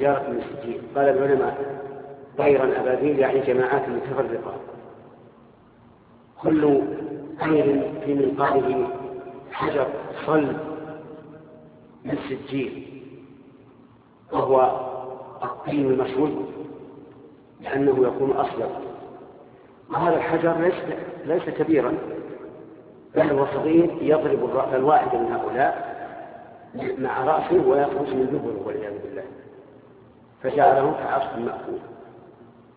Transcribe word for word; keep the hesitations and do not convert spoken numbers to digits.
حجارة من سجيل. قال العلماء طيرا أبابيل يعني جماعات متفرقة، كل طير في منقاره حجر صلب من سجيل، وهو الطين المشهود لأنه يكون أصلب. وهذا الحجر ليس, ليس كبيرا، بل هو صغير يضرب الرأس الواحد من هؤلاء مع رأسه ويخرج من دبره والعياذ بالله، فجعله كعصف مأكول.